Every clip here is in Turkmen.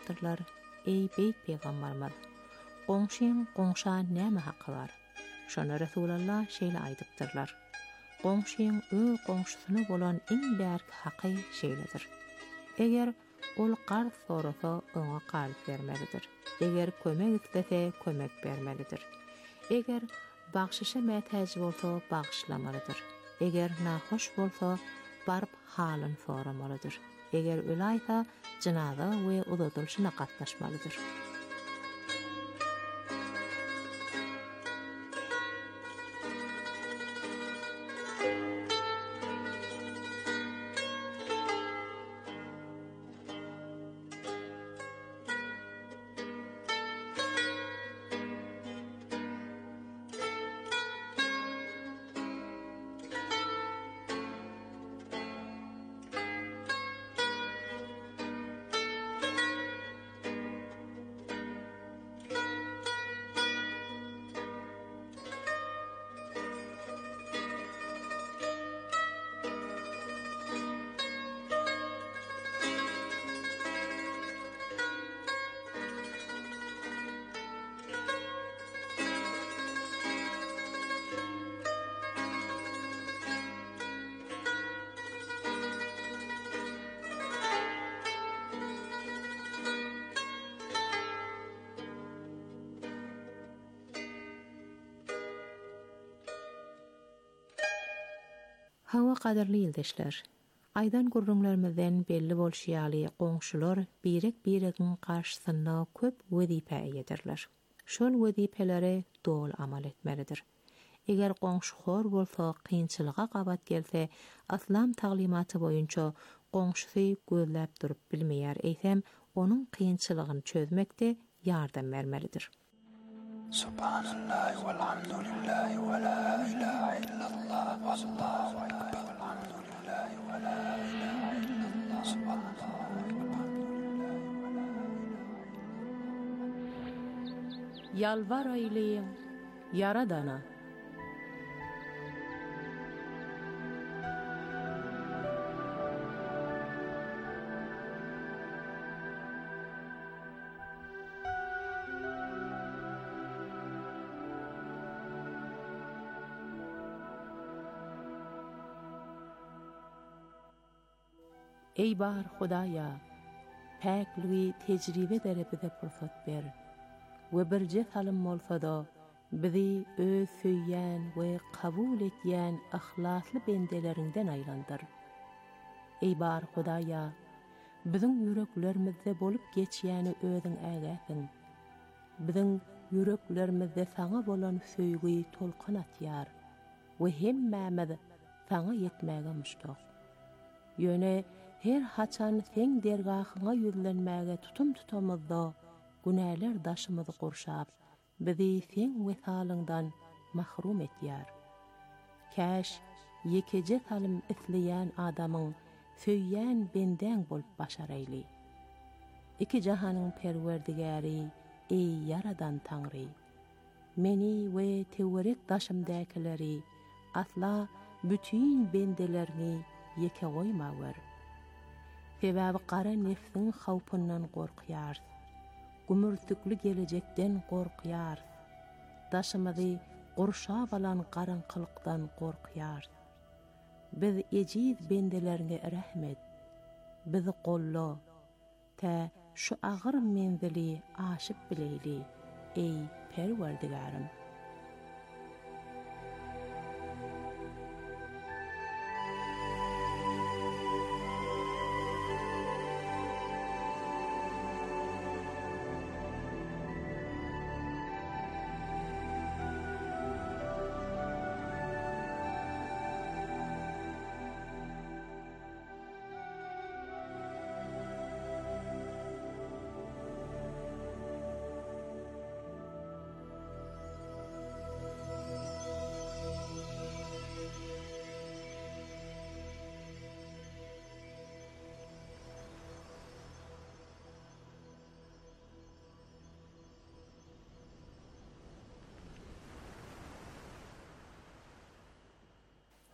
aýdypdyrlar: "Ey beýik peýgamberimiz, goňşyň goňşa näme haky bar?" Şonu Resulullah şeýle aýdypdyrlar: "Goňşyň öz goňşusyna bolan iň bärki haky şeýledir. Eger ol garz sorasa oňa garz bermelidir. Eger kömek istese kömek bermelidir. Eger bagşyşa mätäji bolsa bagşlamalydyr. Eger nahoş bolsa barp halyn soramalydyr. Eger ölaýsa janaza we uzatylşyna gatnaşmalydyr." Hawa qadarly ýyldaşlar. Aýdan gurrunlarymyzdan belli bolşýaly goňşular birek-biregiň garşysynda köp wezipe eýerler. Şol wezipeleri dol amal etmelidir. Eger goňşy hor bolsa, kynçylyga gabat gelse, aslam taglimaty boýunça goňşusy gözläp durup bilmeýär eýsem, onuň kynçylygyny çözmekde ýardam bermelidir. Subhanallah walhamdulillah wa la ilaha illallah wallahu akbar walhamdulillah wa la ilaha illallah subhanallah walhamdulillah wa la ilaha. Yalvar aýlyň Yaradana. Ey bar Hudaýa, päkligi tejribe derepide pursat ber. We birje salim bolsa-da bizi öz söýýän we kabul etýän ihlasly bendeleriňden aýlandyr. Ey bar Hudaýa, biziň ýüreklerimizde bolup geçýäni özüň ägäsiň. Biziň ýüreklerimizde saňa bolan söýgi tolkan atýar we hemmämiz saňa ýetmäge muştak. Ýöne her haçan sen dergahyňa ýüzlenmäge tutum tutamyzda günäler daşymyzy gurşap, bizi sen wesalyňdan mahrum etýär. Käş ýekeje salim isleýän adamyň söýýän benden bolup başaraýly. Iki jahanyň perwerdigäri, ey yaradan Taňry, meni we tewerek daşymdakyleri asla bütün bendelerini yeke goýmawar. Sebäbi gara nefsiň hawpyndan gorkýar. Gümürtükli gelecekden gorkýar. Daşymyzy gurşap alan garankylykdan gorkýar. Biz ejiz bendelerine rahmet. Bizi golla. Ta şu agyr menzili aşyp bileýli. Ey Perwerdigarim.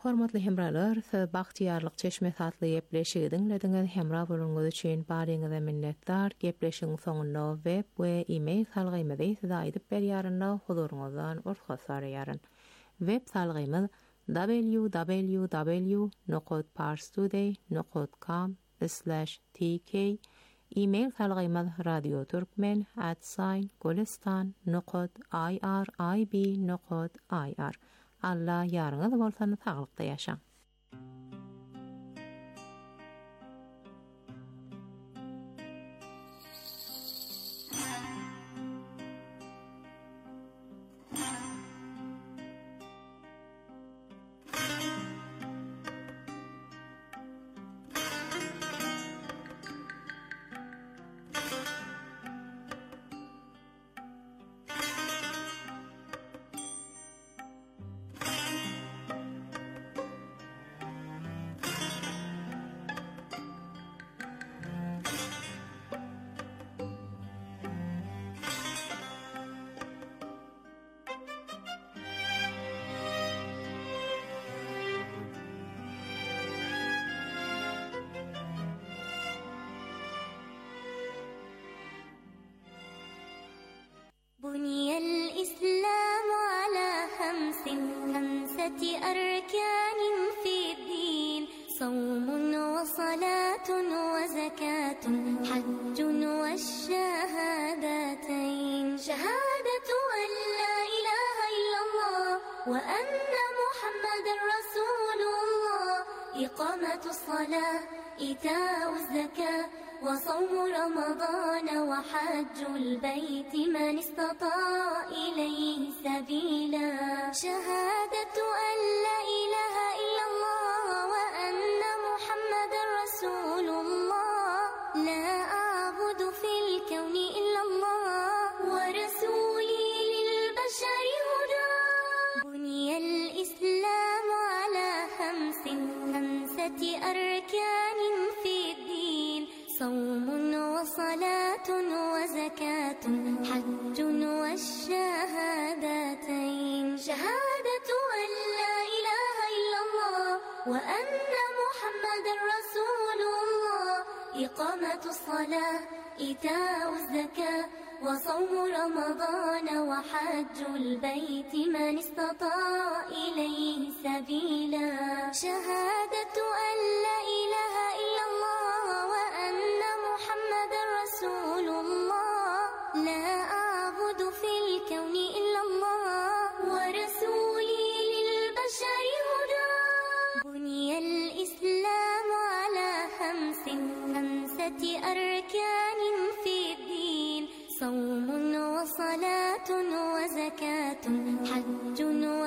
hormatly hemralar, baxtiyarlyk çeşme tatlyp leşigdiňlediňiz hemra bolunňyz üçin baryňyza minnetdar. Gepleşiň soňunda web we e-mail salgymyzy size aýdyp berýärynda huzuruňyzdan urfa sarýaryn. Web salgymyz www.parstoday.com/tk. E-mail salgymyz radioturkmen@golestan.irib.ir. Allah ýarňyz bolsa taglykda ýaşaň. بني الإسلام على خمسة أركان في الدين: صوم وصلاة وزكاة حج والشهادتين. شهادة أن لا إله إلا الله وأن محمد رسول الله، إقامة الصلاة، إيتاء الزكاة، وصوم رمضان وحج البيت من استطاع إليه سبيلا. شهادة أن لا إله إلا الله وأن محمد رسول الله، لا أعبد في الكون إلا الله ورسولي للبشر هدى. بني الإسلام على خمسة أركان في الدين: صوم وصلاة وزكاة حج والشهادتين. شهادة أن لا إله إلا الله وأن محمد رسول الله، إقامة الصلاة، إيتاء الزكاة، وصوم رمضان وحج البيت من استطاع إليه سبيلا. شهادة أن لا إله إلا الله وأن محمد رسول الله، لا أعبد في الكون إلا الله ورسولي للبشر هدى. بني الإسلام على خمسة أركان في الدين: صوم وصلاة وزكاة حج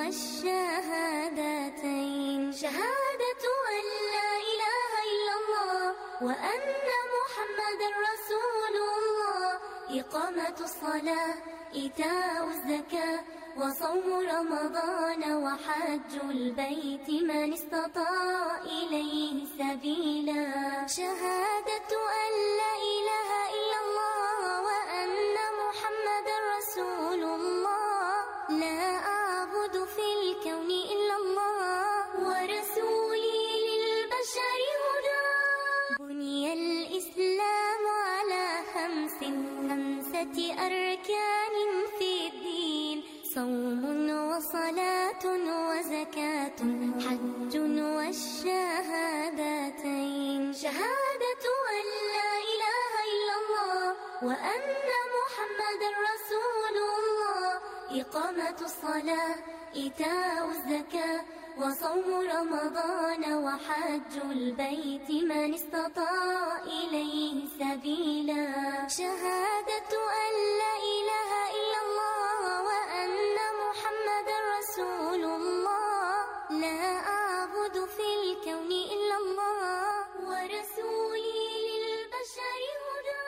والشهادتين. شهادة أن لا إله إلا الله وأن محمد رسول الله، إقامة الصلاة، إيتاء الزكاة، وصوم رمضان وحج البيت من استطاع إليه سبيلا. شهادة أن لا إله إلا الله وأن محمد رسول الله، لا أعبد في الكون إلا الله ورسولي للبشر هدى. بني الإسلام على خمسة أركان في الدين: صوم وصلاة وزكاة حج والشهادتين. شهادة أن لا إله إلا الله وأن محمد رسول الله، إقامة الصلاة، إيتاء الزكاة، وصوم رمضان وحج البيت من استطاع إليه سبيلا. شهادة أن لا إله إلا الله وأن محمد رسول الله، لا أعبد في الكون إلا الله ورسولي للبشر هدى.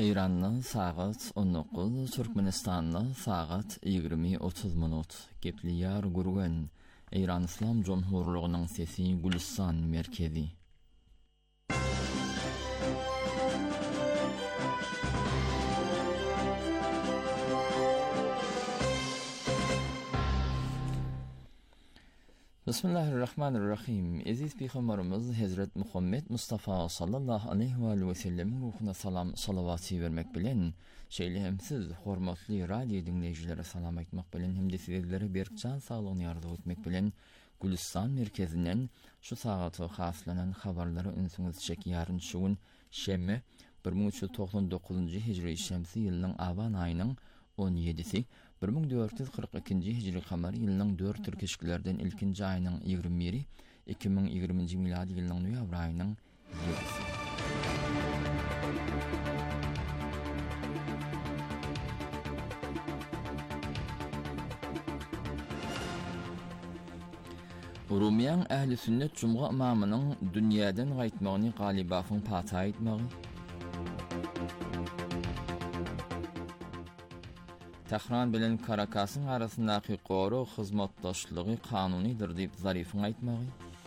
İran'ın saat 19, Türkmenistan'ın saat 20:30 minut. Gepliyar gurgen İran İslam Cumhurluğu'nun sesi Gülistan merkezi. Bismillahirrahmanirrahim. Aziz Peygamberimiz Hazret Muhammed Mustafa sallallahu aleyhi ve sellem'in ruhuna salam salavatı vermek bilen şeýlemsiz hormatly radio dinleýijilere salam aýtmak bilen hem de sizlere berkcan sağlygyny ýarda etmek bilen Gülistan merkezinden şu sagatda haslanan habarlary ünsüňiz çek ýaryn şugun şemme 1399 hicri şemsi ýylynyň aban aýynyň 17-si 1442 hicri kamar ýylynyň 4 türkeşkilerden ilkinji aýynyň 21-i 2020 miladi ýylynyň noýabr aýynyň 7-si. Urumiyan ähli sünnet Cumga imamynyň dünýäden gaýtmagyny Galibawyň pata aýtmagy. Tehran bilen Karakasyň arasyndaky gowru hyzmatdaşlygy kanunydyr diýip Zarifiň aýtmagy.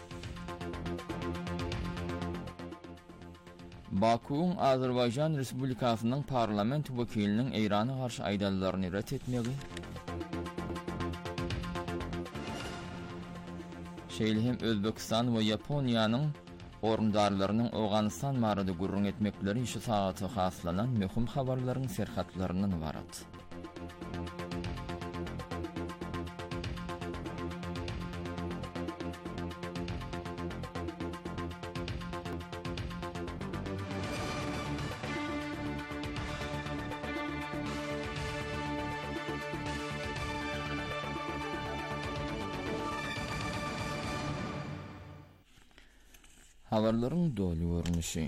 Bakuň Azerbaýjan Respublikasynyň parlament wekiliniň Irana garşy aýdalaryny ret etmegi. Şeýle Özbekistan we Ýaponiýanyň orundarlarynyň Awganystan barada gurrun etmekleri şu sagatda haslanan möhüm habarlaryň serhatlarynyň ibarat. Habarlaryň dolu görnüşi.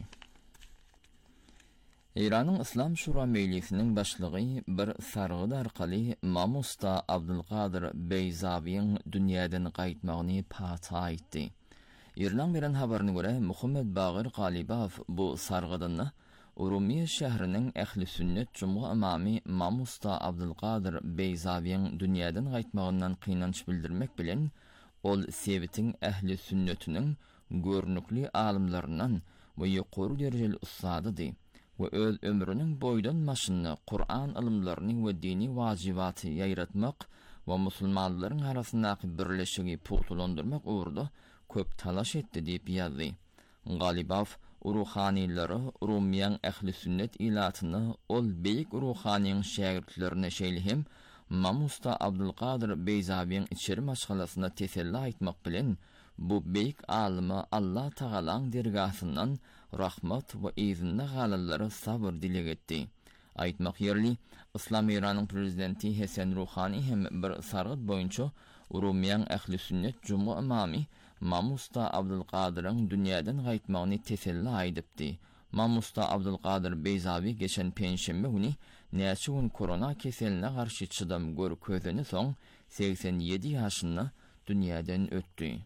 İran'ın İslam Şura Meclisinin başlygy bir sargyd arkaly Mamusta Abdulqadir Beyzawiň dünýäden gaýtmagyny pata aýtdy. İran beren habaryna görä Muhammed Bagir Galibaw bu sargydyny Urumiye şäheriniň ähli sünnet Cumga imamy Mamusta Abdulqadir Beyzawiň dünýäden gaýtmagyndan kynanç bildirmek bilen ol sebitiň ähli sünnetiniň görnükli alimlerinden ve yuqori derejeli ustadydy ve öz ömrüniň boýdan maşyny Kur'an ilimlerini ve dini wajibaty ýaýratmak ve musulmanlaryň arasyndaky birleşigi putulandyrmak uğrunda köp talaş etdi diýip ýazdy. Galibaw ruhanilary Urumiyan ähli sünnet ilatyny ol beýik ruhanyň şägirdlerine şeýle Mamusta Abdulqadir Beyzawiň içeri maşgalasyna teselli aýtmak bilen bu beýik alymy Allah Tagalaň dergahyndan rahmat we izinli galalary sabr dileg etdi. Aýtmak ýerli, İslam İranyň prezidenti Hasan Ruhani hem bir sargyd boýunça Urumiyan ähli sünnet Cumga imamy Mamusta Abdulqadir'in dünýäden gaýtmagyny teselli aýdypdy. Mamusta Abdulqadir Beyzawi geçen penşembe güni näçe gün korona keseline garşy çydam görkezeni soň 87 ýaşyny dünýäden ötdi.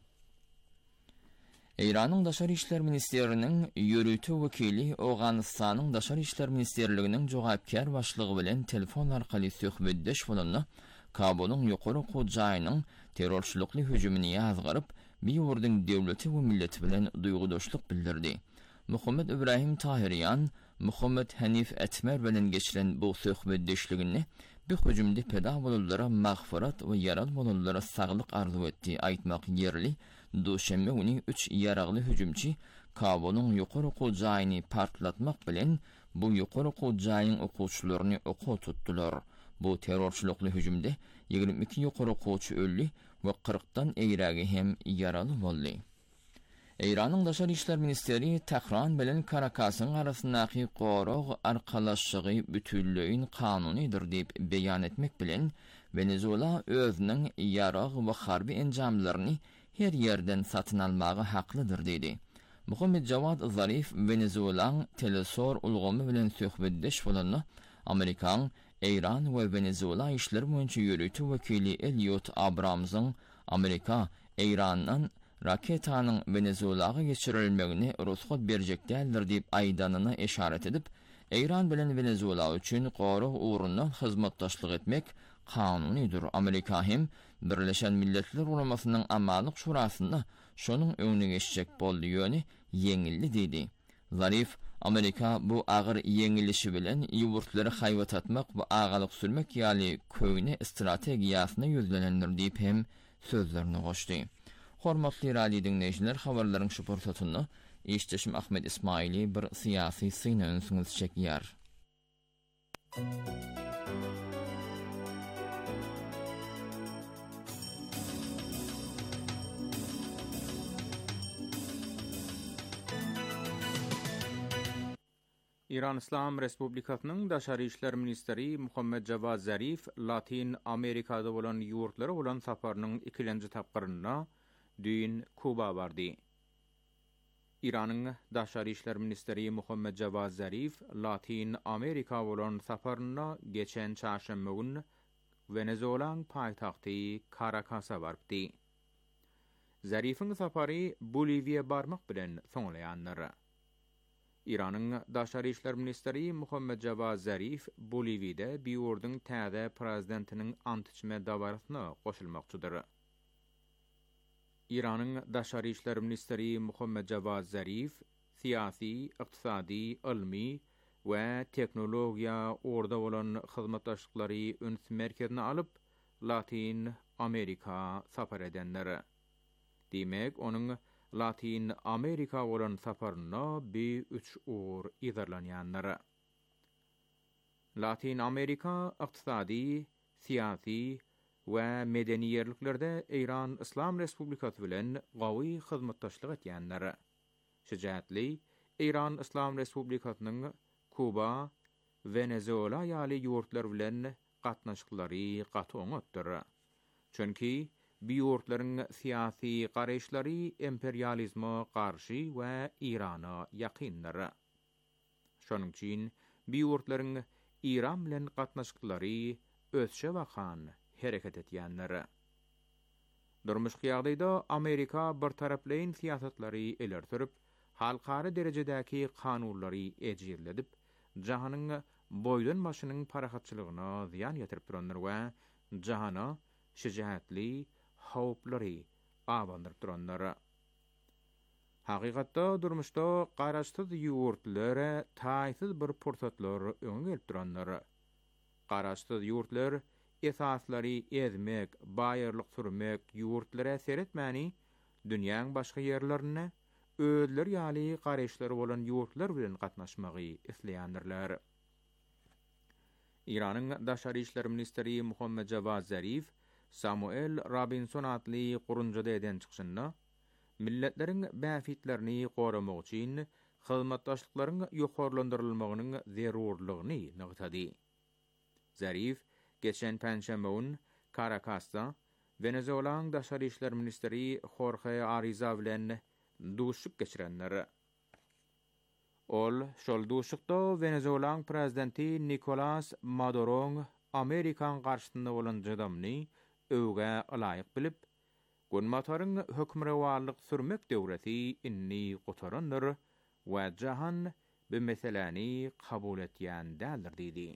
İran'ın Daşary işler ministeriniň ýürütü wekili Awganystanyň Daşary işler ministerliginiň jogapkar başlygy bilen telefon arkaly söhbetdeş bolany Kabul'un ýokary gojaýynyň terrorçylykly hüjümini ýazgyryp, bir ýurdyň döwleti we milleti bilen duýgudaşlyk bildirdi. Muhammed İbrahim Tahiryan, Muhammed Hanif Etmer bilen geçiren bu söhbetdeşligini bir hüjümde peda bolanlara magfirat we ýarat bolanlara saglyk arzu etdi. Aýtmak ýerli, Duşembe güni 3 ýaragly hüjümçi Kabul'un ýokary gojaýyny partlatmak bilen bu ýokary gojaýyň okuwçylaryny oku tutdular. Bu terrorçylykly hüjümde 22 ýokary okuwçy öldü we 40-dan eýrägi hem ýaraly boldy. İran'ın Daşary işler ministeri Tehran bilen Karakasyň arasyndaky gowru arkalaşygy bütünlüğin kanunydyr diýip beýan etmek bilen Venezuela özüniň ýarag we harby enjamlaryny her yerden satın almagy haklydyr dedi. Muhammed Javad Zarif Venezuelaň telesor ulgamy bilen söhbetdeş bolany Amerikan, İran we Venezuela işleri boýunça ýürütü wekili Elliot Abramsyň Amerika, İran'dan raketanyň Venezuelaga geçirilmegini ruhsat berjek däldir diýip aýdanyny eşaret edip, İran bilen Venezuela üçün qoruq uğrundan hizmetdaşlyk etmek kanunidir. Amerika hem Birleşen Milletler Ulamasının Amanlyk Şurasynda şonuň öňüne geçjek boldy ýöni yeňilli diýdi. Zarif Amerika bu agyr yeňilişi bilen ýurtlary haýwat atmak we agalyk sürmek ýaly köýne strategiýasyna ýüzlenendir diýip hem sözlerini goşdy. Hormatly radio dinleýijiler, habarlaryň şu pursatyny işdeşim Ahmet İsmaili bir siyasi syna öňsüňiz çekýär. İran İslam Respublikasynyň Daşary işler ministeri Muhammed Javad Zarif Latin Amerikada bolan ýurtlara bolan saparynyň ikilenji tapgyryna düýün Kuba bardy. İranyň Daşary işler ministeri Muhammed Javad Zarif Latin Amerika bolan saparyna geçen çarşamba günü Venezuelaň paýtagty Caracas'a bardy. Zarifiň sapary Boliviýa barmak bilen soňlaýanlar. İranyň Daşary işler ministeri Muhammed Javad Zarif Boliviýada biýurdyň täze prezidentiniň antiçme dawarasyna goşulmakçydyr. İranyň Daşary işler ministeri Muhammed Javad Zarif siyasi, iqtisadi, ilmi we teknologiýa orda bolan hyzmatdaşlyklary öňsü merkezine alyp Latin Amerika sapar edenler. Demek onuň Latin Amerika bolan saparyna B3 uğur izarlanýanlar. Latin Amerika iqtisadi, siyasi we medeni ýerliklerde İran İslam Respublikasy bilen gawy hyzmatdaşlyk etýänler. Şejaatly İran İslam Respublikasynyň Kuba, Venezuela ýaly ýurtlar bilen gatnaşyklary gaty oňatdyr. Çünki bu ýurtlaryň siyasi garaşlary imperializma garşy we Irana ýakyndyr. Şonuň üçin bu ýurtlaryň İran bilen gatnaşyklary özçe wakan hereket etýänler. Durmuş ýagdaýda Amerika bir taraplaýyn siýasatlary eler sürüp, halkary derejedäki kanunlary ejirledip, jahanyň boýdan başynyň parahatçylygyna ziýan ýetirip duranlar we jahana şejaatly hawplary awandyryp duranlar. Haqiqatda durmuşda garaşsyz ýurtlara taýsyz bir pursatlar öňe gelip duranlar. Garaşsyz ýurtlar esaslary ezmek, baýarlyk sürmek ýurtlara seretmäni dünýäň başga ýerlerine özleri ýaly garaşlary bolan ýurtlar bilen gatnaşmagy isleýändirler. İranyň Daşary işler ministeri Muhammed Javad Zarif Samuel Robinson adly gurunjada eden çykyşynda milletleriň bäfitlerini goramak üçin hyzmatdaşlyklaryň ýokarlandyrylmagynyň zerurlygyny nagtady. Zarif geçen penşembe günü Caracas'ta Venezuelaň Daşary işler ministeri Jorge Ariza bilen duşuk geçirenler. Ol şol duşukda Venezuelaň prezidenti Nicolás Maduro'ň Amerikan garşysynda bolan jadamny öwge alaýyk bilip, Gunmataryň hökmrewarlyk sürmek döwreti inni gotarandyr we jahan bu meseleni kabul etýän däldir diýdi.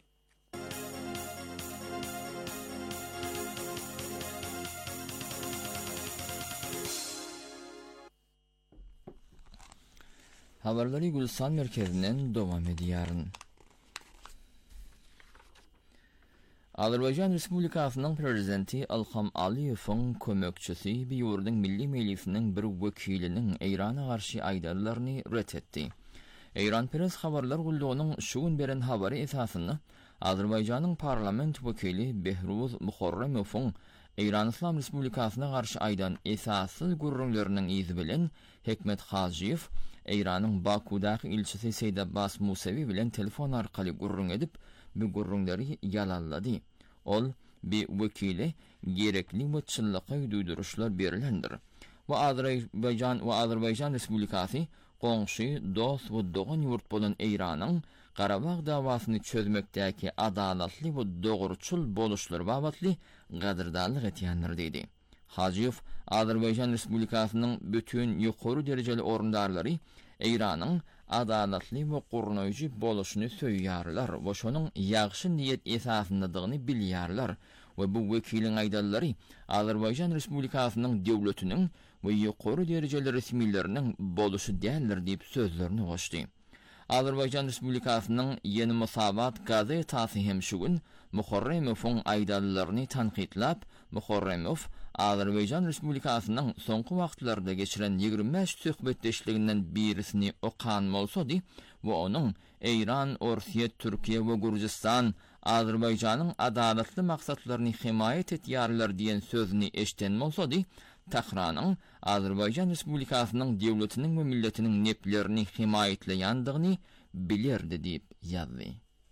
Habarlary Gülsan merkezinden dowam edýär. Azerbaycan Respublikasynyň prezidenti Ilham Aliýewiň kömekçisi bu ýurduň milli meclisiniň bir wekiliniň Irana garşy aýdarlaryny ret etdi. Iran Press habarlar gullugynyň şu gün beren habary esasynda Azerbayjanyň parlament wekili Behruz Muharremowyň İran İslam Respublikasyna garşy aýdan esassyz gurrunlarynyň izi bilen Hekmet Hajiyew İranyň Bakudaky ilçisi Seyd Abbas Musavi bilen telefon arkaly gurrun edip bu gurrunlary ýalallady. Ol bir wekili gerekli mutçylyka duýduruşlar berilendir. Azerbaycan Respublikasy goňşy, dost we dogan ýurt bolan İranyň Qarabağ dawasyny çözmekdäki adalatly we dogruçul boluşlar babatly gadyrdanlyk etýänler diýdi. Hajiyew Azerbaycan Respublikasynyň bütün ýokary derejeli orundarlary İranyň adalatly we gurnoýjy boluşyny söýýärler we şonuň ýagşy niýet esasyndadygyny bilýärler we bu wekiliň aýdallary Azerbaýjan Respublikasynyň döwletiniň we ýokary derejeli resmileriniň boluşy däldir diýip sözlerini goşdy. Azerbaýjan Respublikasynyň Ýeni Musabat gazetasy hem şu gün Muharremowyň aýdallaryny tanqidlap, Muharremov Azerbaýjan Respublikasynyň soňky wagtlarda geçiren 25 söhbetdeşliginden birisini okan bolsady we onuň Eýran, Orsiýa, Türkiýe we Gürjistan Azerbaýjanyň adalatly maksatlaryny himayet etýärler diýen sözüni eşiten bolsady, Tahranyň Azerbaýjan Respublikasynyň döwletiniň we milletiniň neplerini himayetleýändigini bilirdi diýip ýazdy.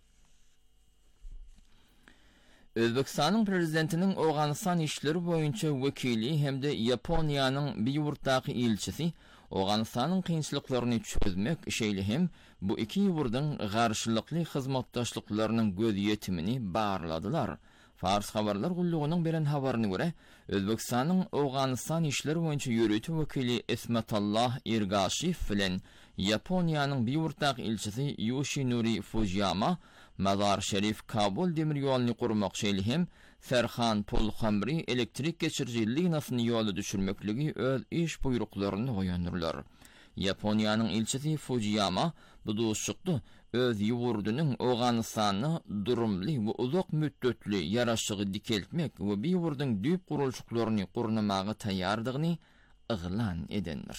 Özbekistanyň prezidentiniň Awganistan işleri boýunça wekili hemde Ýaponiýanyň bir ýurtdaky elçisi Awganistanyň kynçylyklaryny çözmek şeýle hem bu iki ýurdyň garşylykly hyzmatdaşlyklarynyň göz ýetimini barladylar. Fars habarlar gullugynyň beren habaryna görä, Özbekistanyň Awganistan işleri boýunça ýörüti wekili Esmatallah Ergashiv bilen Ýaponiýanyň bir ýurtdaky elçisi Yoshinori Fujiyama Mazar Şerif Kabul demir ýoluny gurmak şeýle hem Serhan Polxamri elektrik geçirji linasyny ýoly düşürmekligi öz iş buýruklaryny goýandyrlar. Ýaponiýanyň elçisi Fujiyama bu doşukdy öz ýurdunyň Awganistany durumly we uzak müddetli ýaraşygy dikeltmek we bir ýurduň düýp gurulşyklaryny gurnamagy taýýardygyny yglan edendir.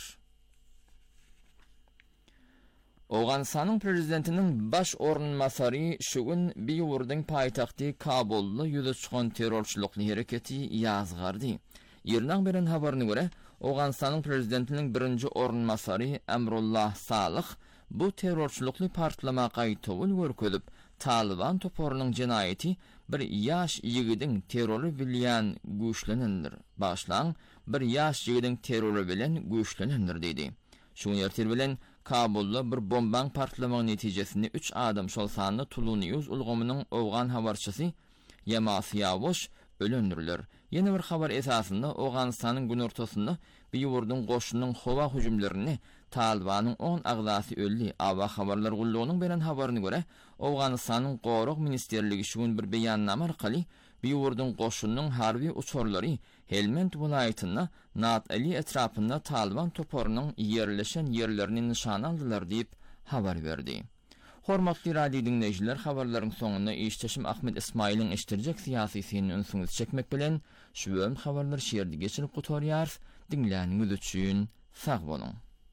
Awganistanyň prezidentiniň baş ornmasary şu gün bir ýurduň paýtagty Kabulda ýüze çykan terrorçylykly hereketi ýazgardy. Ýerden beren habaryna görä, Awganistanyň prezidentiniň birinji ornmasary Emrullah Salyh bu terrorçylykly partlama gaýtawul görkezip, Taliban toporunyň jinayeti bir ýaş ýigidiň terrory bilýän güýçlenendir. Başlaň bir ýaş ýigidiň terrory bilen güýçlenendir diýdi. Şu ýertir bilen Kabulda bir bombaň partlamagy netijesinde 3 adam şol sanly Tuluniyuz ulgamynyň Awgan habarçysy Yamasyawoş ölendirilýär. Ýene bir habar esasında Awganistanyň gün ortasynda bir ýurduň goşunyň howa hüjümlerini Talibanyň 10 agzasy öldi. Awa habarlar gullugynyň beren habaryna görä, Awganistanyň Goruk ministerligi şu gün bir beýannama arkaly bir ýurduň goşunyň harby uçurlary Helmand welaýatyna Nat Ali etrapynda Taliban toporunyň ýerleşen ýerlerini nişan aldylar diýip habar berdi. Hormatly radio dinleýijiler, habarlaryň soňunda işteşim Ahmet Ismail'in iştirjek syýasy syny öňsüňiz çekmek bilen şu bölüm habarlar şeýerdi geçirip gutorýar. Dinläniňiz üçin sag bolun.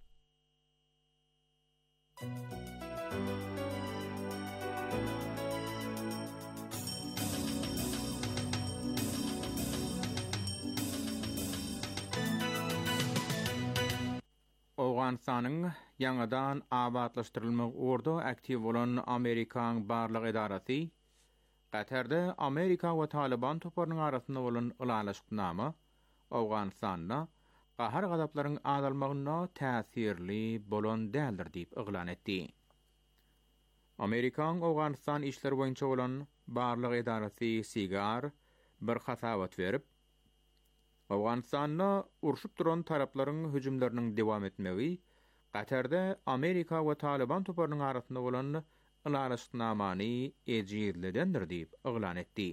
Awganistanyň ýangadan abadlaşdyrylmak ordu aktiv bolan Amerikaň barlyk edarasy Qatarda Amerika we Taliban toparynyň arasynda bolan ulalaşyknama Awganistanda gahar gadaplaryň azalmagyna täsirli bolan däldir diýip yglan etdi. Amerikaň Awganistan işleri boýunça bolan barlyk edarasy Sigar bir hasawat berip Awganistanda urşup duran taraplaryň hüjümleriniň dowam etmegi Qatarda Amerika we Taliban toparynyň arasynda bolan ulalaşyknamany ejizledendir diýip yglan etdi.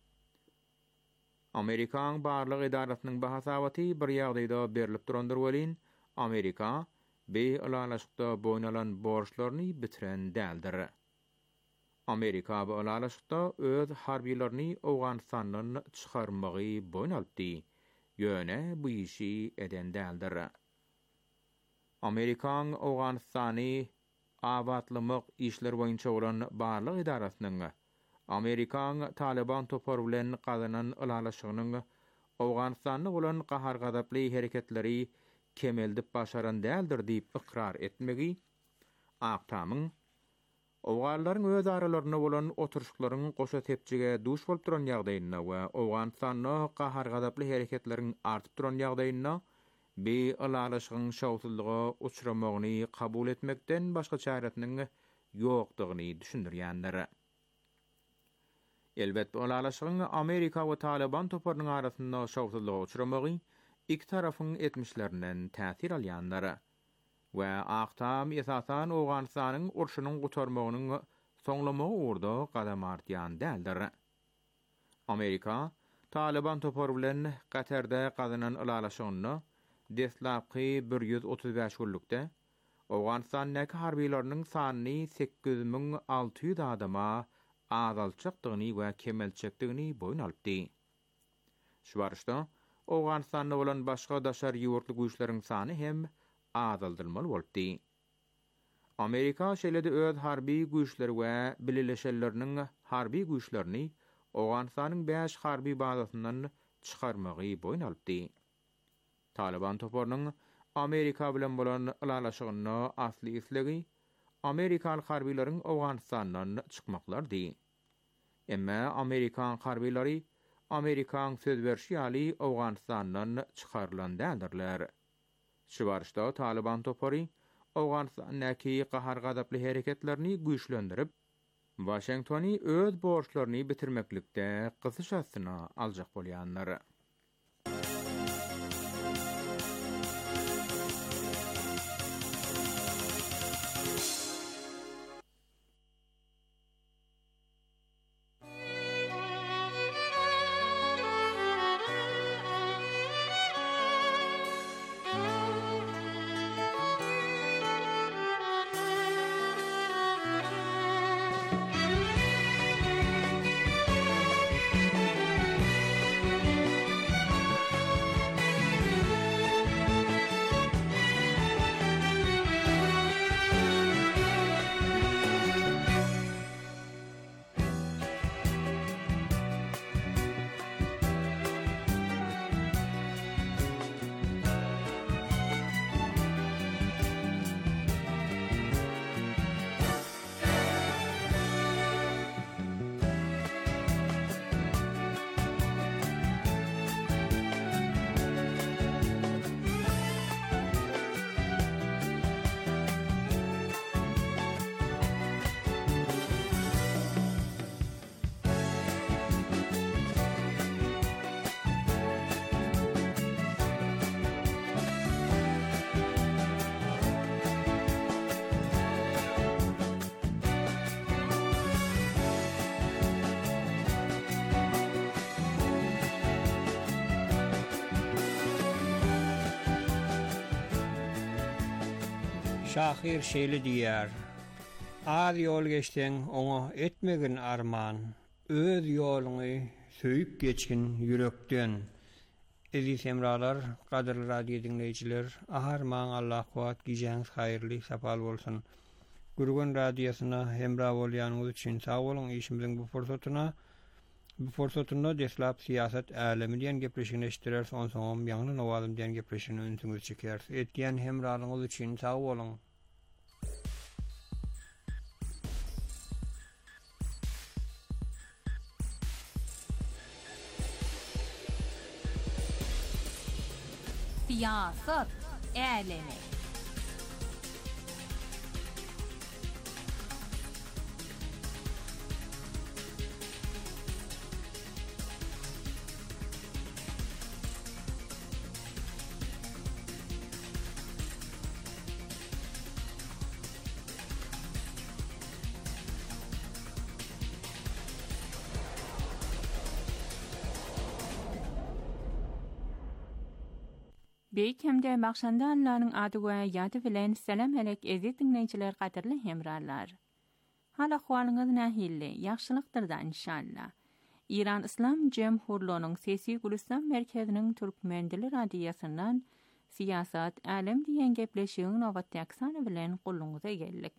Amerikaň barlyk edarasynyň bahasawaty bir ýagdaýda berilip durandyr welin, Amerika be ulalaşykda boýnalan borçlaryny bitiren däldir. Amerika bu ulalaşykda öz harbiýlerini Awganistandan çykarmagy boýnalypdy. Ýöne bu işi eden däldir. Amerikaň Awganistany abadlamak işler boýunça bolan barlyk edarasynyň Amerikaň Taliban topory bilen gazanan ulalaşygynyň Awganistanyň bolan gahar gadaply hereketleri kemeldip başaran däldir diýip ikrar etmegi, Aktamyň Awganlaryň öz aralaryna bolan oturuşlaryň goşa tepçige duş bolup duran ýagdaýyna we Awganistanyň gahar gadaply hereketleriň artyp duran ýagdaýyna be ulalaşygyň şawtyldyga uçramagyny kabul etmekden başga çaresiniň ýokdugyny düşündirýändir. Elbetde ulalaşygyň Amerika we Taliban toparynyň arasynda şawtyldyga uçramagy iki tarafyň etmişlerinden täsir alýanlar. we Aqtam esasan Awganystanyň urşunyň gutarmagynyň soňlamagy urda gadam artýan däldir. Amerika Taliban topar bilen Qatarda gazanan ulalaşygyny deslapky 135 günlükde Awganystanyň harbiýlarynyň sanyny 8600 adama azalçykdygyny we kemelçekdigini boýun alypdy. Şu barışda Awganystanda bolan başga daşar ýurtly güýçleriň sany hem azaldyrmaly bolupdy. Amerika şeýle-de öz harbi güýçleri we bileşenleriniň harbi güýçlerini Awganystanyň 5 harbi bazasyndan çykarmagy boýun alypdy. Taliban toparynyň Amerika bilen bolan ulalaşygyny asly islegi Amerikaly harbiýlaryň Awganystandan çykmaklardy. Emma Amerikan harbiýlary Amerikan söz berşi ýaly Awganystandan çykarylan däldirler. Şu barışda Taliban topary Awganystanyňky gahar gadaply hereketlerini güýçlendirip, Washingtony öz borçlaryny bitirmeklikde gysyşasyna aljak bolýanlar. Şahir şeýle diýär. Az ýol geçden oňa etmegin arman, öz ýoluny söýüp geçgin ýürekden. Eziz hemralar, gadyrly radio dinleýijiler, aharman Allah kuwat giýäňiz haýyrly sapal bolsun. Gurgun radiosyna hemra bolýanyňyz üçin sag bolun. Işimiziň bu fursatynda deslap siýasat älemi diýen gepleşigini eşitdiler, soňam ýangly nowalym diýen gepleşigini ünsüňiz çeker. Etdiýän hemralyňyz üçin sag bolun. Siýasat älemi. Beýkemde Makşanda Allah'ın adı we ýady bilen selam elek eziz dinleýijiler gaderli hemralar. Hal ahwalyňyz nähilli, ýagşylykdyrda inşallah. İran İslam Jemhurluğunun Sesi Gülistan Merkezinin Türkmendili radiyasından Siýasat älem diýen gepleşigiň nowatdaky sany bilen goluňyza geldik.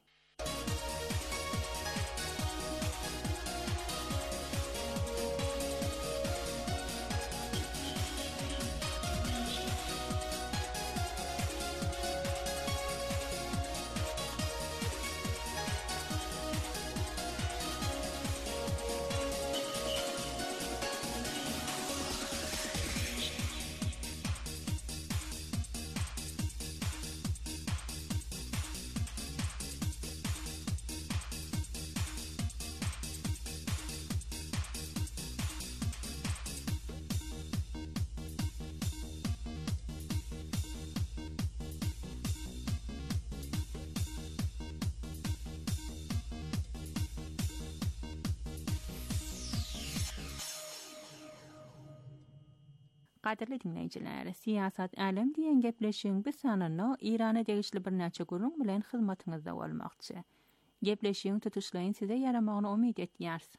Qadirli dinleyiciler, siyasat alem diýen gepleşiň bir sanany Irana degişli bir näçe gurrun bilen hyzmatyňyzda bolmakçy. Gepleşiň tutuşlaryň size yaramagyny umyt etýärs.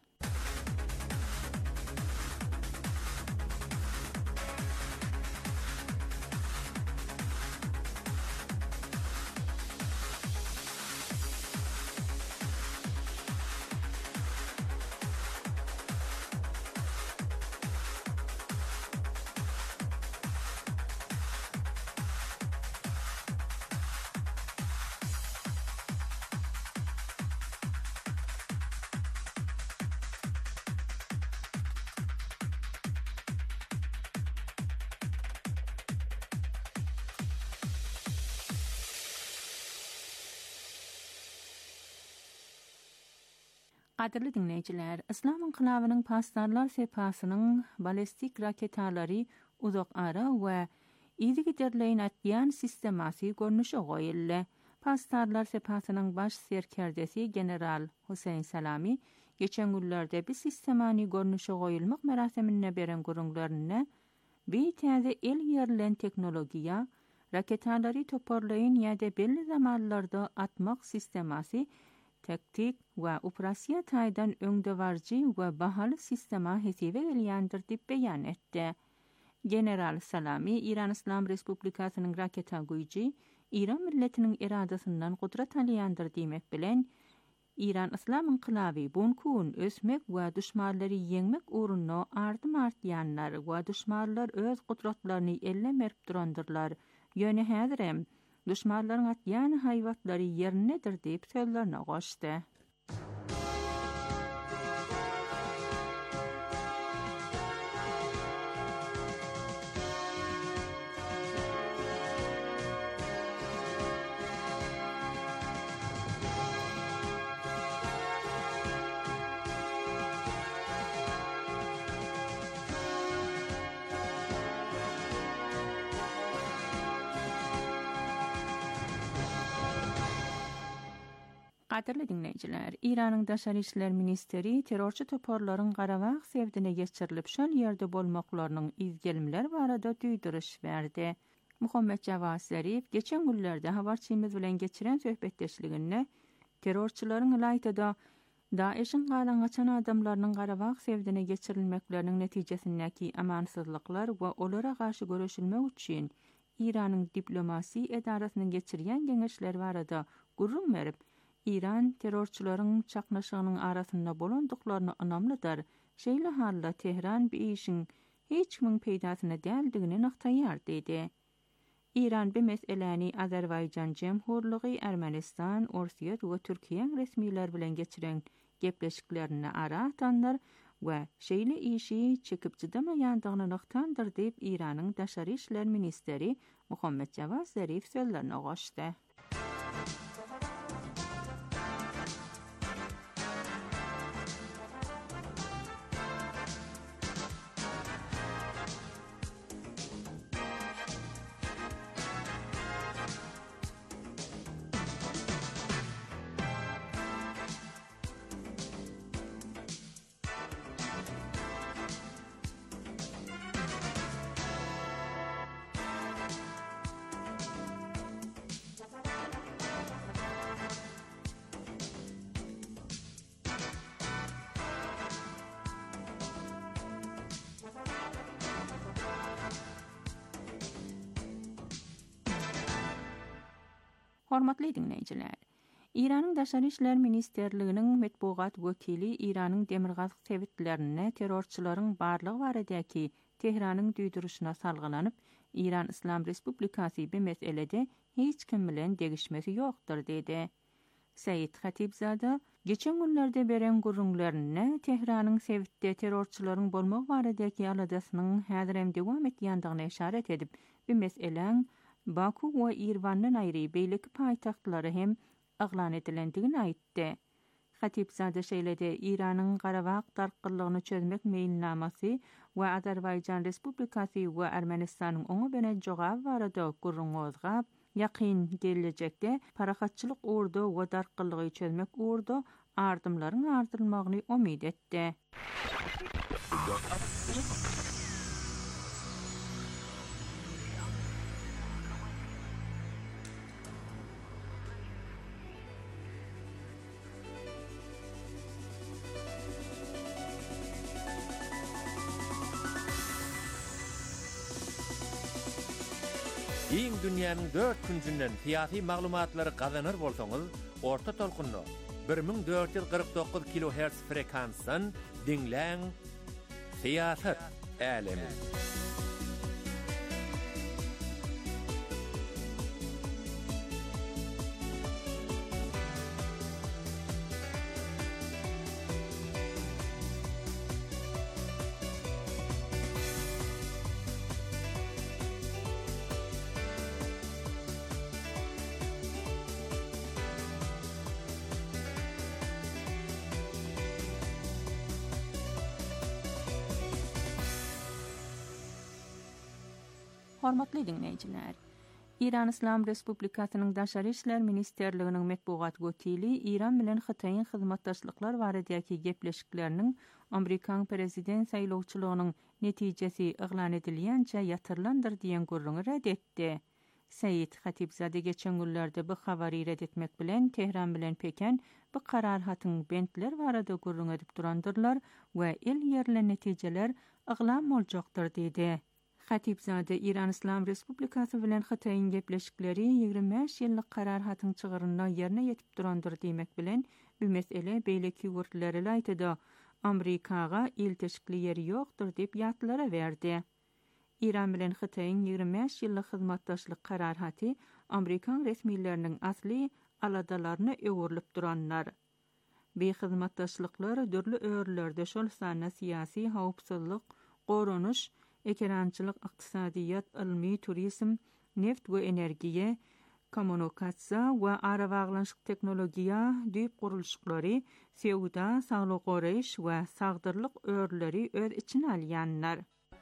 Qadirli dinleyiciler, İslam inqilabynyň pastarlar sepasynyň balistik raketalary uzak ara we izi giderleýin atýan sistemasy görnüşe goýuldy. Pastarlar sepasynyň baş serkerdesi general Husayn Salami geçen günlerde bir sistemany görnüşe goýulmak merasimine beren gurrunlaryna bir täze el ýerilen teknologiýa raketalary toparlaýyn ýa-da belli zamanlarda atmak sistemasy taktik we operasiýa taýdan öňdewarjy we bahaly sistema hesibe gelýändir diýip beýan etdi. General Salami İran İslam Respublikasynyň raketa güýji İran milletiniň iradasyndan gudrat alýandyr diýmek bilen İran İslam inqilaby bunkun ösmek we düşmanlary ýeňmek uğruna ardım artýanlar we düşmanlar öz gudratlaryny ellemerip durandyrlar. Ýöne häzirem düşmanlaryň atýan haýwatlary ýernedir diýip sözlerine goşdy. Qadirli dinleyiciler, İran'ın Daşary işler ministeri terrorçy toparlaryň Qarabağ sevdine geçirilip şol ýerde bolmaklarynyň izgelimler barada duýduruş berdi. Muhammed Javad Zarif geçen günlerde habarçymyz bilen geçiren söhbetdeşliginde terrorçylaryň laýtada Daeş'in galan açan adamlarynyň Qarabağ sevdine geçirilmekleriniň netijesindäki amansızlyklar we olara garşy görüşilmek üçin İran'ın diplomasi edarasynyň geçirýän geňeşler barada gurrun berip İran terrorçylaryň çaknaşygynyň arasynda bolandyklaryny anamlydyr. Şeýle halda Tehran bu işiň hiç kimin peýdasyna däldigini noktaýar dedi. İran bu meseleni Azerbaýjan Jemhurlygy, Ermenistan, Orsiýa we Türkiýe resmiler bilen geçiren gepleşiklerini ara atanlar we şeýle işi çekip çydamaýandygyny noktandyr diýip İranyň Daşary işler ministeri Muhammed Javad Zarif sözlerine goşdy. Hormatly dinleyijiler, İranyň Daşary işler ministerliginiň medpugat wekili İranyň demirgaz sewitlerine terrorçylaryň barlygy baradaki Tehranyň duýduruşyna salgylanyp, İran İslam Respublikasy bu meselede hiç kim bilen degişmesi ýokdur dedi. Said Khatibzada geçen günlerde beren gurrunlaryna Tehranyň sewitde terrorçylaryň bolmak baradaki aladasynyň häzirem dewam etýändigine işaret edip, bu meseleň Baku we İrwandan aýry beýleki paýtagtlary hem aglan edilendigini aýtdy. Hatipzada şeýlede İranyň Qarabağ tarqylygyny çözmek meýilnamasy we Azerbaýjan Respublikasy we Ermenistanyň oňa beren jogab barada gurrun ozgap, ýakyn gelecekde parahatçylyk urdu we tarqylygy çözmek urdu ardymlaryň ardylmagyny umyt etdi. Iň dünýäniň 4 küncünden siyasi maglumatlary gazanır bolsaňyz, orta tolkunny 1449 kHz frekansdan dinläň. Siyasat älemi. Hormatly dinleýijiler. İran İslam Respublikasynyň Daşary işler ministerliginiň medpugat götili İran bilen Hytaýyň hyzmatdaşlyklar baradäki gepleşikleriniň Amerikan prezident saýlawçylygynyň netijesi iglan edilýänçe ýatyrlandyr diýen gurruny red etdi. Said Hatibzade geçen günlerde bu habary red etmek bilen Tehran bilen Pekin bu karar hatyň bentler barada gurrun edip durandyrlar we el ýerle netijeler iglan boljakdyr diýdi. Hatibzade İran İslam Respublikasy bilen Hytaýyň gepleşikleri 25 ýyllyk karar hatyň çygyryna ýerine ýetip durandyr diýmek bilen bu mesele beýleki wurtlara aýtdy. Amerikaga il teşkili ýeri ýokdur diýip ýatlara berdi. İran bilen Hytaýyň 25 ýyllyk hyzmatdaşlyk karar haty Amerikan resmiýetleriniň asly aladalaryny öwürlip duranlar. Bu hyzmatdaşlyklar dörli öýrlerde şol sana syýasy hawpsuzlyk, gorunuş, ekrançylyk, ykdysadyýat, ilmi, turizm, neft we energiýa, kommunikasiýa we ara baglanşyk teknologiýa, düýp gurulşyklary, sewda, saglyk goraýyş we sagdyrlyk öýrleri öz içine alýanlar.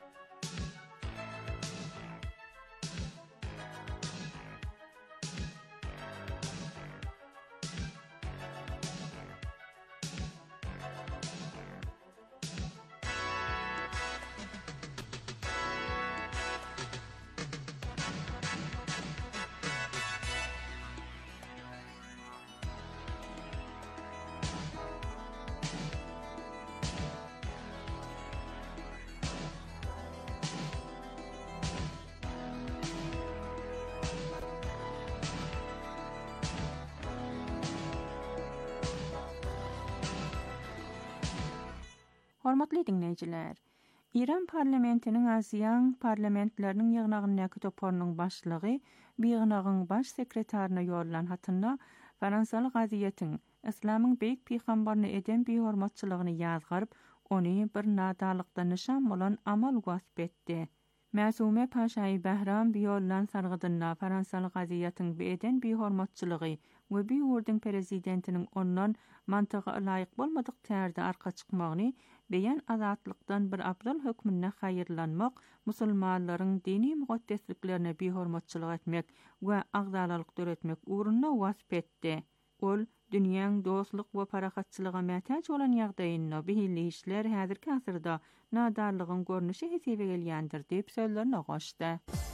Hormatly dinleýijiler, İran parlamentiniň Aziýan parlamentleriniň ýygnagynyň toparynyň başlygy bir ýygnagyň baş sekretaryna ýollan hatynda Fransalyk gaziýetiň Islamyň beýik peýgamberini eden bir hormatçylygyny ýazgaryp, ony bir nadalykda nişan bolan amal wasp etdi. Mäsume Paşaý Behram bir ýollan sargydynda Fransalyk gaziýetiň eden bir hormatçylygy we bir ýurdun prezidentiniň ondan mantyga laýyk bolmadyk tärde arka çykmagyny beýan azatlykdan bir abdal hökmüne haýyrlanmak, musulmanlaryň dini mugaddesliklerine bir hormatçylyk etmek we agzalalyk döretmek uğruna wasp etdi. Ol dünýäň dostlyk we parahatçylyga mätäç bolan ýagdaýyny behilli işler häzirki asyrda nadarlygyň görnüşi hesebe gelýändir diýip sözlerini goşdy.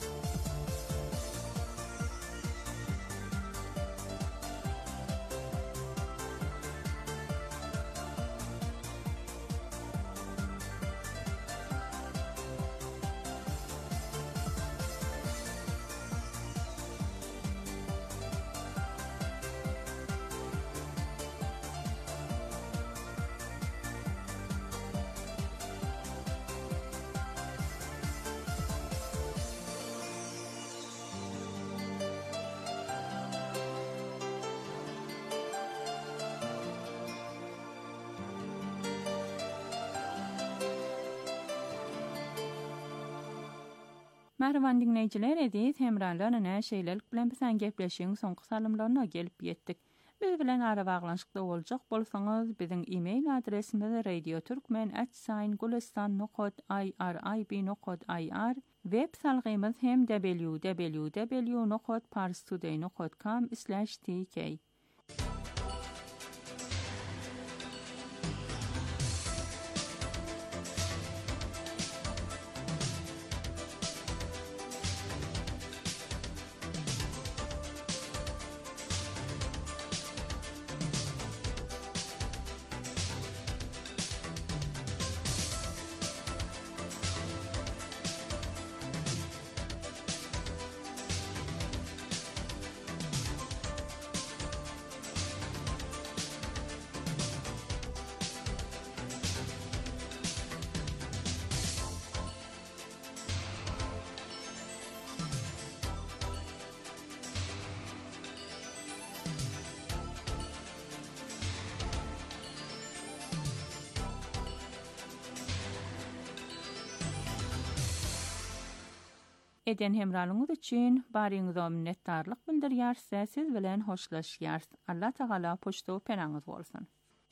Merhaban dinleyijiler, ediz hemralarına näşeýlelik bilen bilen gepleşiň soňky salymlaryna gelip ýetdik. Biz bilen ara baglanşykda boljak bolsaňyz, biziň e-mail adresimiz radioturkmen@gulistan.irib.ir, web salgymyz hem www.parstoday.com/tk. eden hemralyňyz üçin baryňyza minnetdarlyk bildirýär, siz bilen hoşlaşýar. Allah Taala poşto penaňyz bolsun.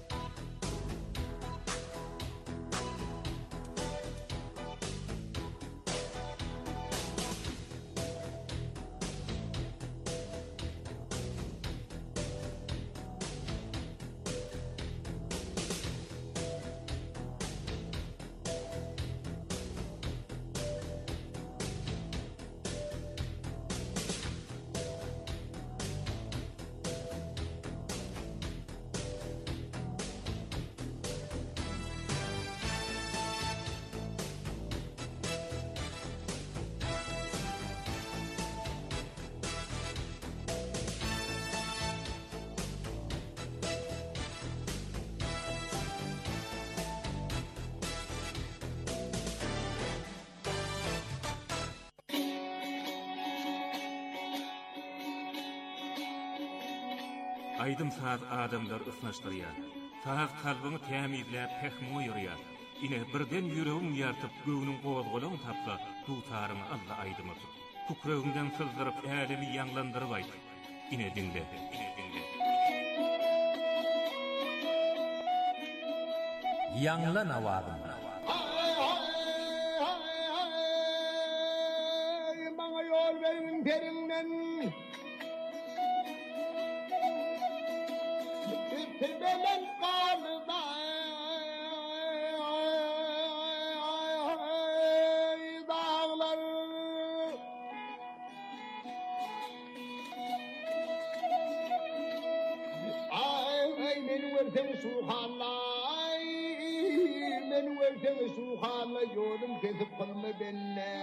Aydym saz adamlar ısnaşdyrýar. Saz kalbyny tämizläp pehmi ýurýar. Ine birden ýüregiň ýartyp göwnüň gozgulagyny tapsa, dutaryny Allah aydymyz. Kukrögünden sızdyryp älimi ýanglandyryp aýt. Ine dinle. Ýanglan awazyn. Maňa ýol berin perinden. Belen kalda dağlar ay men verdim suhalay men verdim suhalay yolum kesip kalma benne.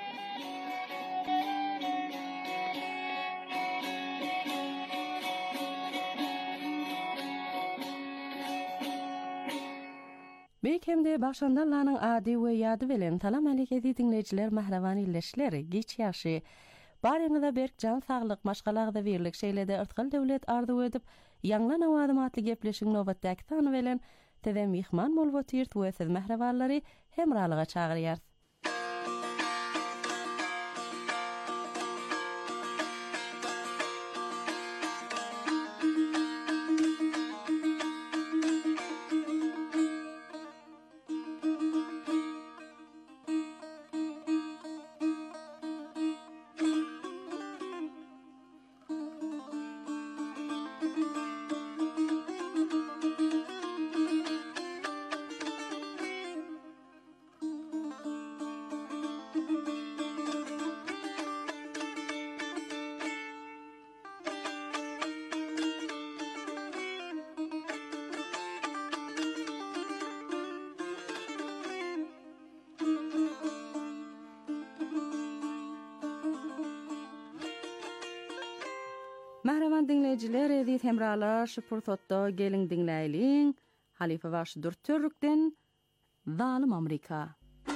Beýkemde başlandanlaryň ady we ýady bilen salam aleykum dinleýijiler, mahrawan illeşler, giç ýaşy. Baryňyza berk jan saglyk, maşgalagda birlik şeýlede ırtgal döwlet ardy edip, ýanglan awadım atly gepleşiň nobatdaky tany bilen tede mihman bolup ýyrt we siz mahrawallary hemralyga çagyrýar. Mahraman dinleyijiler, edit hemralar şu pursatda gelin dinläýiliň. Halifa Başydyr Türkden Zalim Amerika.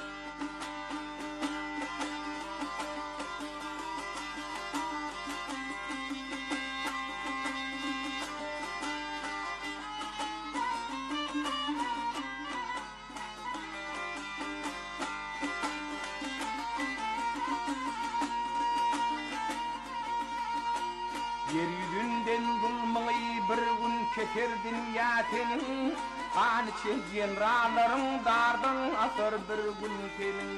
Yeryüzünden bulmayı bir gün keterdin yatenin, kan içen rağlarım dardan asar bir gün senin.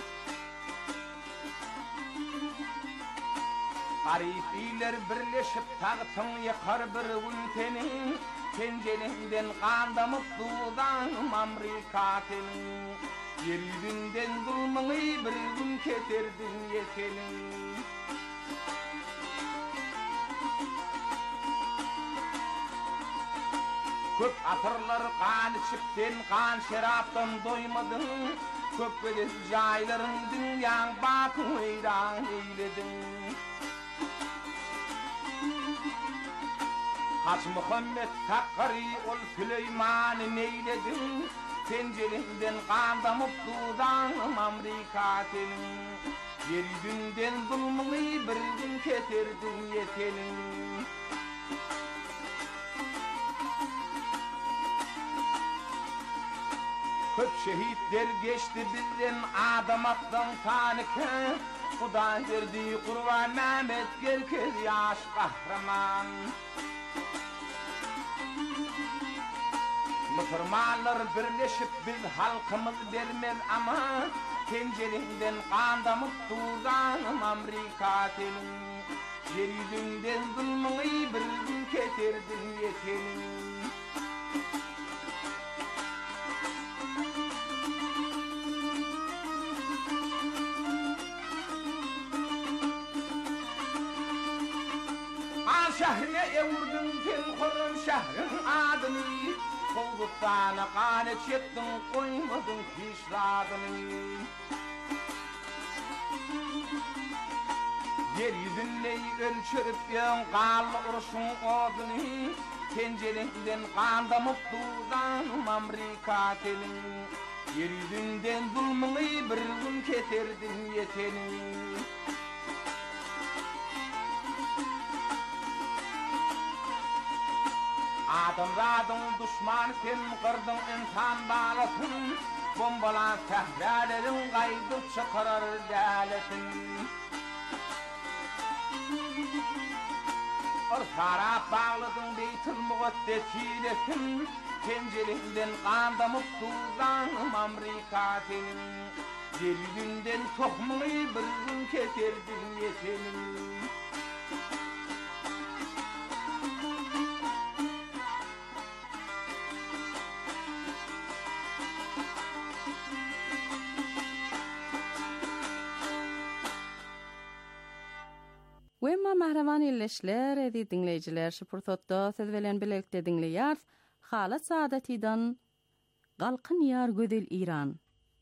Garibiler birleşip tağıtın yakar bir gün senin, pencerenden kandamıp doğudan Amerika senin. Yeryüzünden bulmayı bir gün keterdin yetenin. Köp atırlar kan içipten, kan şeraptan doymadın. Köp bedes jayların dünyan bakın eyran eyledin. Haç Muhammed Takkari ol Süleyman'ı neyledin. Pencerenden kandamıp dudan Amerika senin. Yeryüzünden zulmunu bir gün keterdin yetenin. Köp şehitler geçti bizden adamattan tanıkı. Huda verdi Kurban Mehmet Gerkez yaş kahraman. Müslümanlar birleşip biz halkımız vermez ama pencerenden kandamıp tuzanım Amerika senin. Yeryüzünden zulmünü bir gün keterdin yetenin. An şehrine evurdun sen Hürrem şehrin adını. Kolgutana kanı çektin koymadın pişradını. Yeryüzünde ölçürüp yan kallı urşun odunu. Pencerenden kandamıp tuzanım Amerika telin. Yeryüzünden zulmünü bir gün keterdin yetenin. Adamradın düşman sen kırdın insan balasın. Bombalan tehralerin kaydıp çıkarır deletin. Orkara bağladın beytül mugaddesiletin. Pencerenden kandamıp tuzanım Amerika senin. Yeryüzünden tohmunu bir gün keterdin yetenin. Wemma mahravan illeşler edi dinleyiciler şu pursatda söz bilen birlikde dinleýär. Halat saadatidan galqyn ýar gödel İran.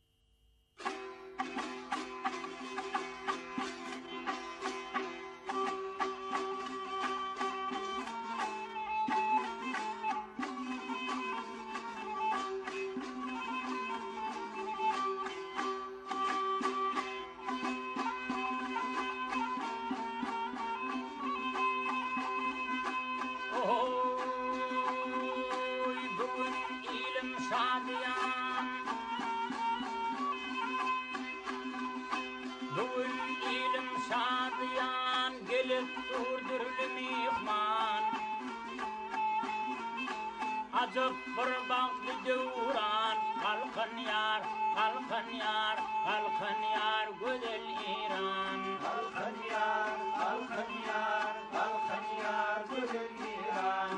Azıp bir baktı devran, halkın yar, halkın yar, halkın yar, güzel İran. Halkın yar, halkın yar, halkın yar, güzel İran.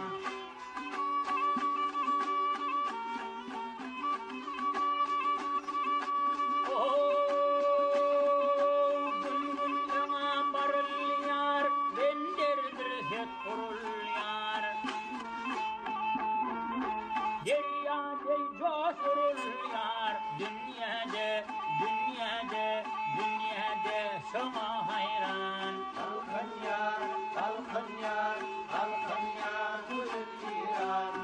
Gün gün yana barıl yar, benderdir hep kurul yar. Deryade coşurul yar, dünyada, dünyada, dünyada sana hayran. Halkın yar, halkın yar, halkın yar, güzel İran.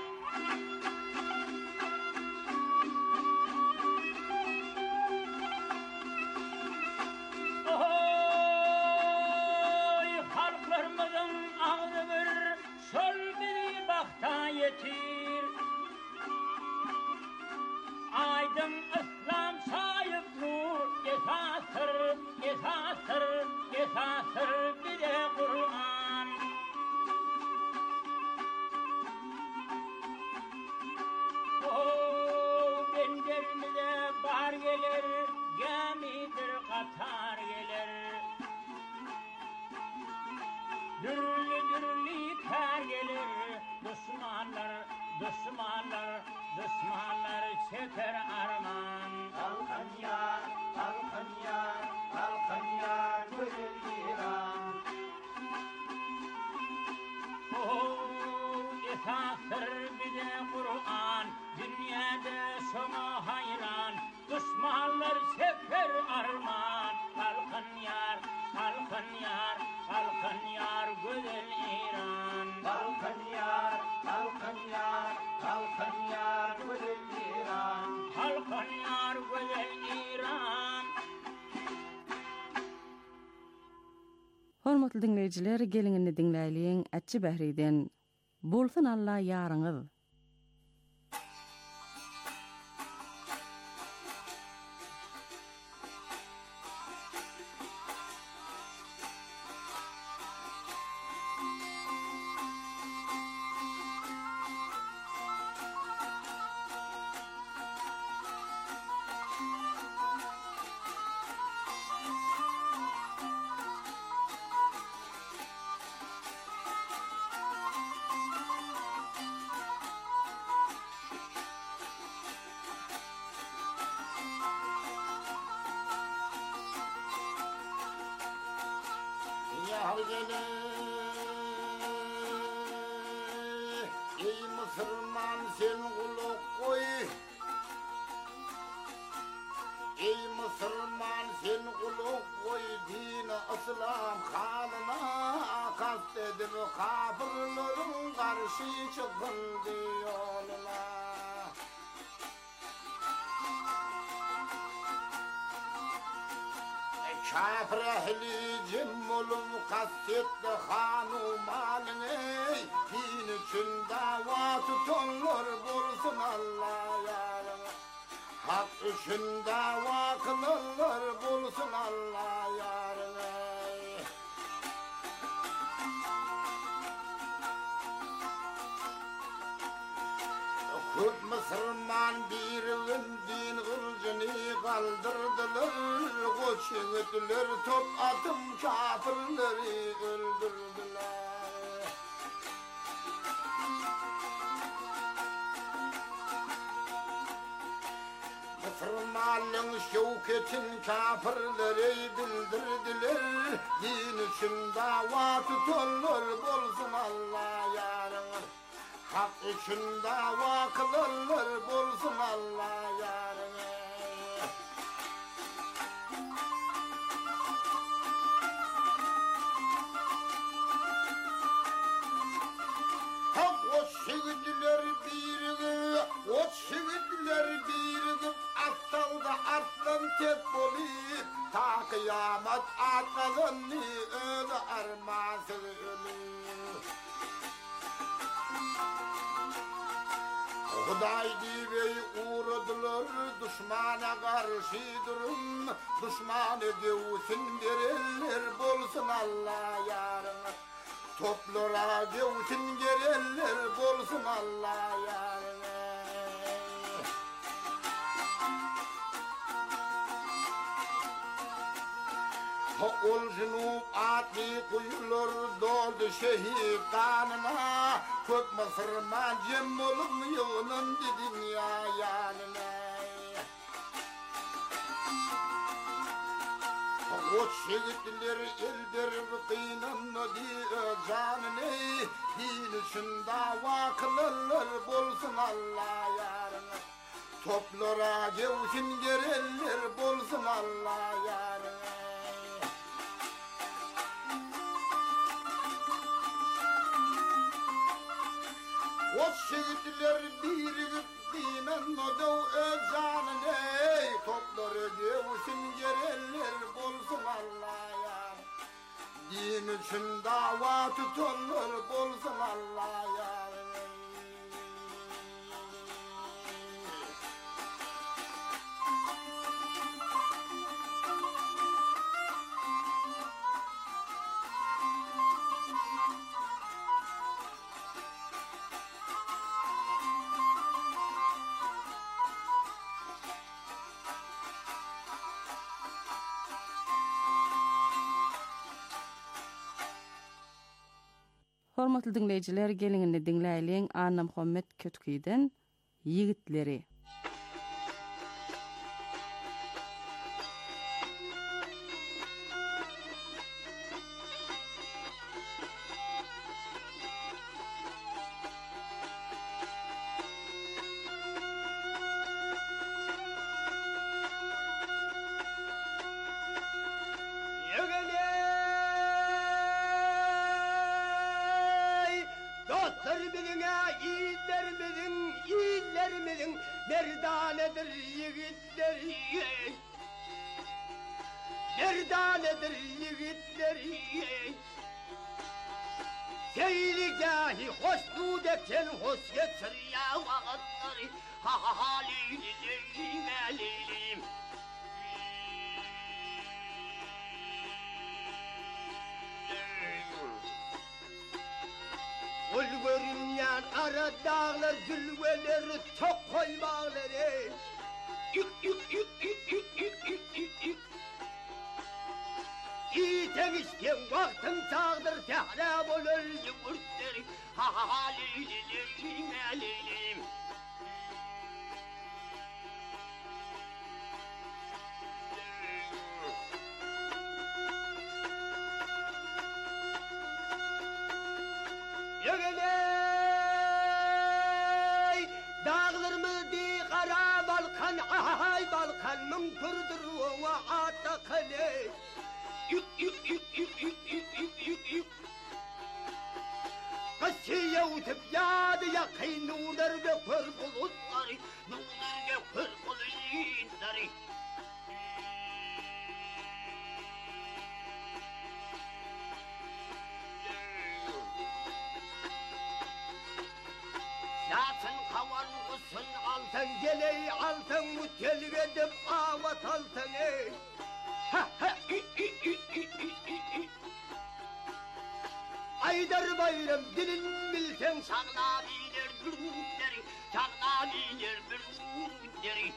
Oy, halklarımızın ağrı bir, şol bir bakta yetir. Aydın İslam sayıp nur, esastır, esastır, esastır bir de Kur'an. Benderimize bar gelir, gemidir katar gelir. Dürlü dürlü ter gelir, düşmanlar, düşmanlar, düşmanlar çeker arman. Halkın yar, halkın yar, halkın yar, güzel İran. Esastır bir de Kur'an, dünyada sana hayran. Düşmanlar çeker arman. Halkın yar, halkın yar, halkın yar, güzel İran. Halkın yar, halkın yar, halkın yar, güzel İran. Halkın yar, güzel İran. Hormatly dinleyijiler, gelingini dinläýän Atçy Behriden Bolsun Allah ýaryňyz. gele ey Müslüman sen kulak koy ey Müslüman sen kulak koy din İslam kanına kast edip kafirlerin karşı çıkıldı yoluna kafir ehli cemmulum kastetli hanu malini din için dava tutanlar bulsun Allah yarına hak için dava kılanlar bulsun Allah yarına Köp Müslüman bir din kılıcını kaldırdılar koç yiğitler top atım kafirleri öldürdüler Müslümanlığın şevketin kafirleri bildirdiler din için dava tutanlar bulsun Allah yarına hak için dava kılanlar bulsun Allah yarına hak o şehitler birigi o şehitler birigi astalda aslan tek bolip ta kıyamet atkalını öyle armasız ölür Huday diye uğradılar düşmana karşı durun düşmanı göğsün verirler bolsun Allah yarına toplara göğsün verirler bolsun Allah yarına ol junub atli kuyulur doldu şehit kanına Köp Müslüman cemmulum yığınındı dünya yanına O şehitler eldir kıynanmadı canını din için dava kılanlar bulsun Allah yarına toplara göğsün gereller bulsun Allah yarına O şehitler birigip dinen odav özcanın ey topları göğsün gereller bulsun Allah ya din için dava tutanlar bulsun Allah ya Hormatly dinleyijiler, gelingini dinläýilen Anna Muhammed Kötküýden Ýigitleri. Merdanedir yiğitleri Merdanedir yiğitleri Seyligâhi hoşnûd eken hoş geçir ya vakitleri Ha ha ha leylim leylim Ulgörünyan ara dağlar zülveleri çok koymağları İyi temizken vaktin çağdır tehrab olur yumurtları Ha ha ha leylim leylim altan geley altan mutel edip avat altan ey. Aydar bayram dilin bilsen sağla bilir bürgütleri, sağla bilir bürgütleri.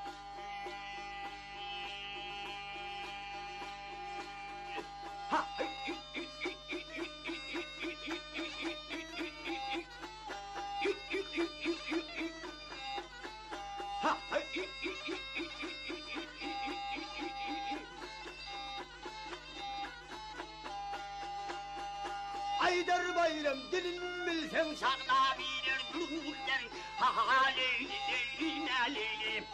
Aydar bayram dilin bilsen sağla bilir bürgütleri. Ha leyli leyli ne leyli.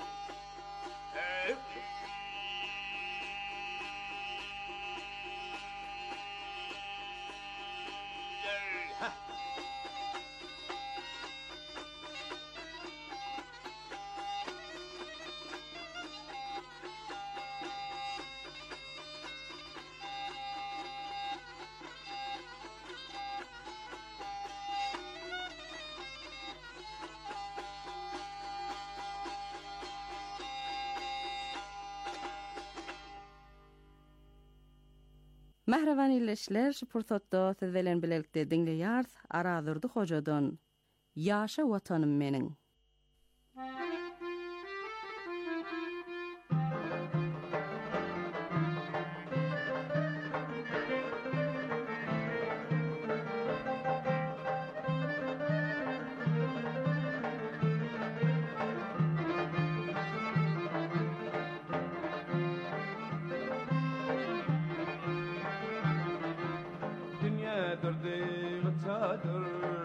Mähreban illeşler şu pursatda siz bilen bilelikde dinleýärs. Arazyrdy hojadan Ýaşa watanym meniň. Dünya durdu çadır